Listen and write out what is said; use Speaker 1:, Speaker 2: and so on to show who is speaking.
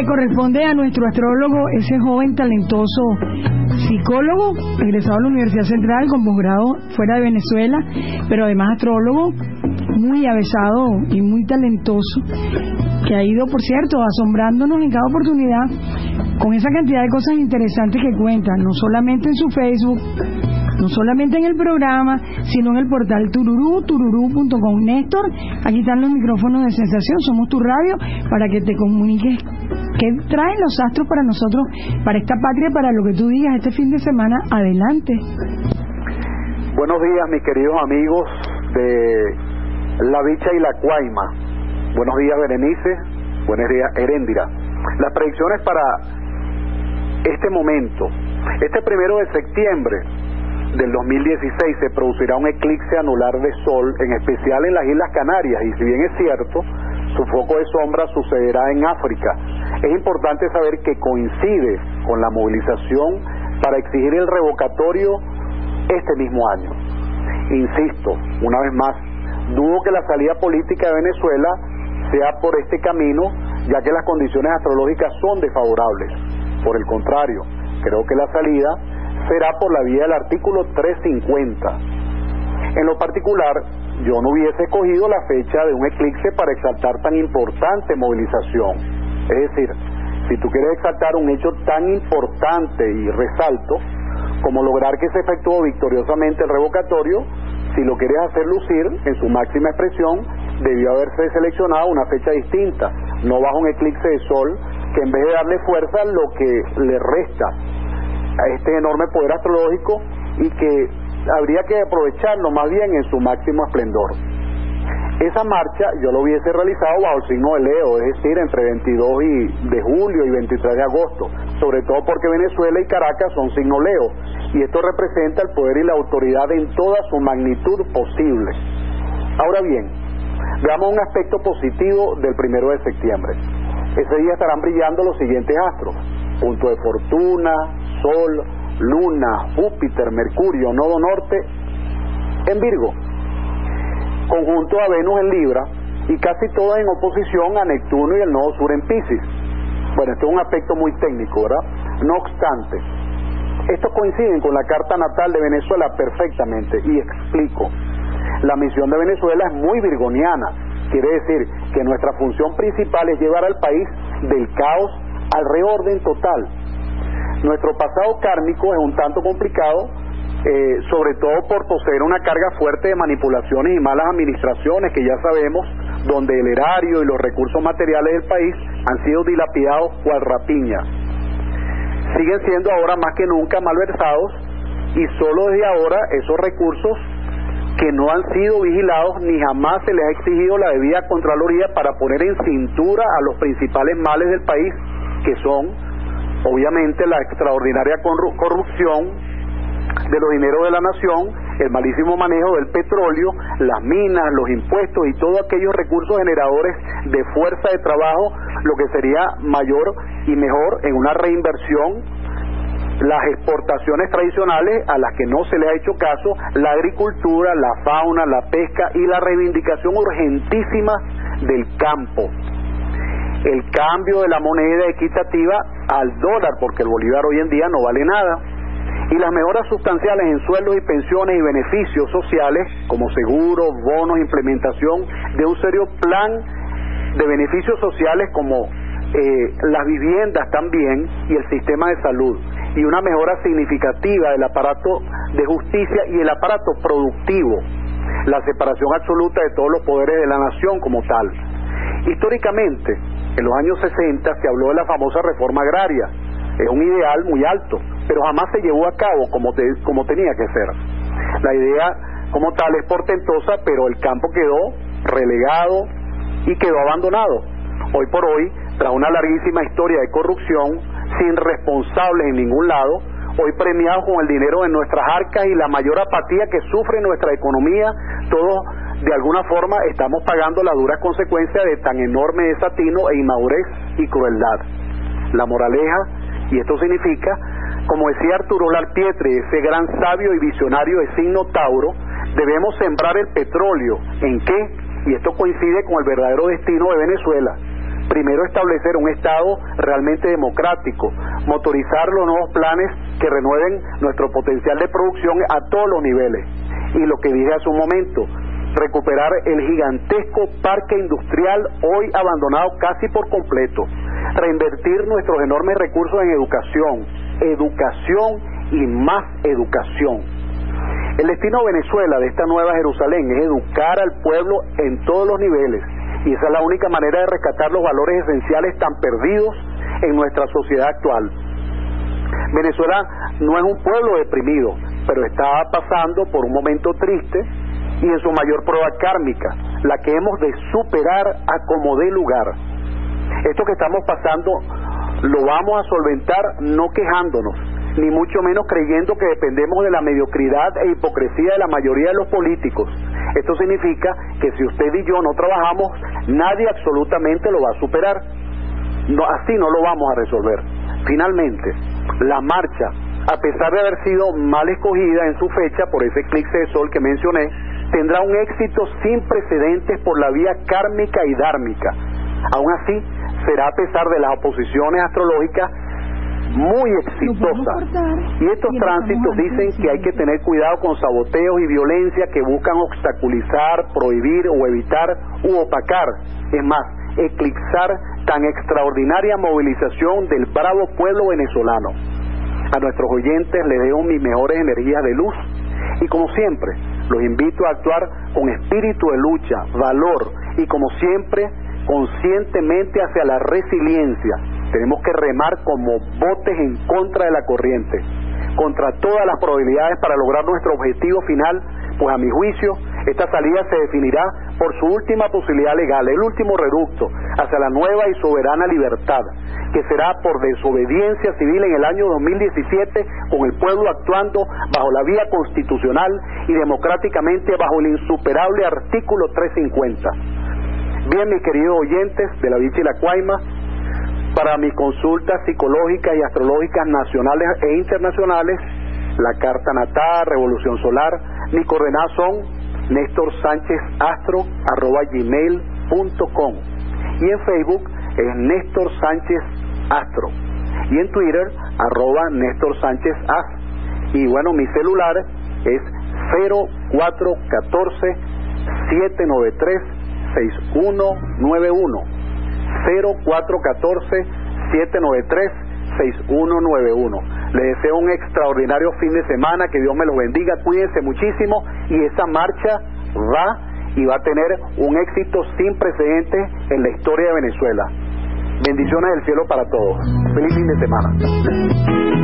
Speaker 1: corresponde a nuestro astrólogo, ese joven talentoso psicólogo, egresado a la Universidad Central con posgrado fuera de Venezuela, pero además astrólogo, muy avesado y muy talentoso, que ha ido, por cierto, asombrándonos en cada oportunidad con esa cantidad de cosas interesantes que cuenta, no solamente en su Facebook, no solamente en el programa, sino en el portal tururú.com. Néstor, aquí están los micrófonos de Sensación, somos tu radio, para que te comuniques qué traen los astros para nosotros, para esta patria, para lo que tú digas este fin de semana. Adelante.
Speaker 2: Buenos días, mis queridos amigos de La Bicha y la Cuaima. Buenos días, Berenice. Buenos días, Heréndira. Las predicciones para este momento. Este 1 de septiembre del 2016 se producirá un eclipse anular de Sol, en especial en las Islas Canarias, y si bien es cierto, su foco de sombra sucederá en África. Es importante saber que coincide con la movilización para exigir el revocatorio este mismo año. Insisto, una vez más, dudo que la salida política de Venezuela sea por este camino, ya que las condiciones astrológicas son desfavorables. Por el contrario, creo que la salida será por la vía del artículo 350. En lo particular, yo no hubiese escogido la fecha de un eclipse para exaltar tan importante movilización. Es decir, si tú quieres exaltar un hecho tan importante y resalto como lograr que se efectúe victoriosamente el revocatorio, si lo quieres hacer lucir en su máxima expresión, debió haberse seleccionado una fecha distinta, no bajo un eclipse de Sol que en vez de darle fuerza, lo que le resta a este enorme poder astrológico, y que habría que aprovecharlo más bien en su máximo esplendor. Esa marcha yo lo hubiese realizado bajo el signo de Leo, es decir, entre 22 de julio y 23 de agosto, sobre todo porque Venezuela y Caracas son signo Leo, y esto representa el poder y la autoridad en toda su magnitud posible. Ahora bien, veamos un aspecto positivo del 1 de septiembre. Ese día estarán brillando los siguientes astros: punto de fortuna, Sol, Luna, Júpiter, Mercurio, nodo norte en Virgo, conjunto a Venus en Libra, y casi todas en oposición a Neptuno y el nodo sur en Piscis. Bueno, esto es un aspecto muy técnico, ¿verdad? No obstante, estos coinciden con la carta natal de Venezuela perfectamente, y explico. La misión de Venezuela es muy virgoniana, quiere decir que nuestra función principal es llevar al país del caos al reorden total. Nuestro pasado kármico es un tanto complicado, sobre todo por poseer una carga fuerte de manipulaciones y malas administraciones, que ya sabemos, donde el erario y los recursos materiales del país han sido dilapidados cual rapiña. Siguen siendo ahora más que nunca malversados, y solo desde ahora esos recursos que no han sido vigilados ni jamás se les ha exigido la debida contraloría para poner en cintura a los principales males del país, que son obviamente la extraordinaria corrupción de los dineros de la nación, el malísimo manejo del petróleo, las minas, los impuestos y todos aquellos recursos generadores de fuerza de trabajo, lo que sería mayor y mejor en una reinversión, las exportaciones tradicionales a las que no se le ha hecho caso, la agricultura, la fauna, la pesca y la reivindicación urgentísima del campo. El cambio de la moneda equitativa al dólar, porque el bolívar hoy en día no vale nada, y las mejoras sustanciales en sueldos y pensiones y beneficios sociales, como seguros, bonos, implementación de un serio plan de beneficios sociales como las viviendas también, y el sistema de salud, y una mejora significativa del aparato de justicia y el aparato productivo, la separación absoluta de todos los poderes de la nación como tal. Históricamente, en los años 60 se habló de la famosa reforma agraria. Es un ideal muy alto, pero jamás se llevó a cabo como tenía que ser. La idea como tal es portentosa, pero el campo quedó relegado y quedó abandonado. Hoy por hoy, tras una larguísima historia de corrupción, sin responsables en ningún lado, hoy premiados con el dinero de nuestras arcas y la mayor apatía que sufre nuestra economía, todos de alguna forma estamos pagando las duras consecuencias de tan enorme desatino e inmadurez y crueldad. La moraleja, y esto significa, como decía Arturo Larpietri, ese gran sabio y visionario de signo Tauro, debemos sembrar el petróleo. ¿En qué? Y esto coincide con el verdadero destino de Venezuela. Primero, establecer un Estado realmente democrático, motorizar los nuevos planes que renueven nuestro potencial de producción a todos los niveles. Y lo que dije hace un momento, recuperar el gigantesco parque industrial hoy abandonado casi por completo, reinvertir nuestros enormes recursos en educación y más educación. El destino de Venezuela, de esta nueva Jerusalén, es educar al pueblo en todos los niveles, y esa es la única manera de rescatar los valores esenciales tan perdidos en nuestra sociedad actual. Venezuela no es un pueblo deprimido, pero está pasando por un momento triste y en su mayor prueba kármica, la que hemos de superar a como dé lugar. Esto que estamos pasando lo vamos a solventar no quejándonos, ni mucho menos creyendo que dependemos de la mediocridad e hipocresía de la mayoría de los políticos. Esto significa que si usted y yo no trabajamos, nadie absolutamente lo va a superar. No, así no lo vamos a resolver. Finalmente, la marcha, a pesar de haber sido mal escogida en su fecha por ese eclipse de sol que mencioné, tendrá un éxito sin precedentes por la vía kármica y dármica. Aún así, será a pesar de las oposiciones astrológicas muy exitosa. Y estos tránsitos dicen que hay que tener cuidado con saboteos y violencia que buscan obstaculizar, prohibir o evitar u opacar, es más, eclipsar tan extraordinaria movilización del bravo pueblo venezolano. A nuestros oyentes les dejo mis mejores energías de luz y, como siempre, los invito a actuar con espíritu de lucha, valor y, como siempre, conscientemente hacia la resiliencia. Tenemos que remar como botes en contra de la corriente, contra todas las probabilidades para lograr nuestro objetivo final, pues a mi juicio esta salida se definirá por su última posibilidad legal, el último reducto hacia la nueva y soberana libertad, que será por desobediencia civil en el año 2017, con el pueblo actuando bajo la vía constitucional y democráticamente bajo el insuperable artículo 350. Bien, mis queridos oyentes de La Bicha y la Cuaima, para mis consultas psicológicas y astrológicas nacionales e internacionales, la carta natal, revolución solar, mis coordenadas son nestorsanchezastro@gmail.com, y en Facebook es Néstor Sánchez Astro, y en Twitter @Néstor Sánchez As, y bueno, mi celular es 0414 793 6191, 0414 793 6191. Les deseo un extraordinario fin de semana, que Dios me los bendiga, cuídense muchísimo, y esa marcha va a tener un éxito sin precedentes en la historia de Venezuela. Bendiciones del cielo para todos. Feliz fin de semana.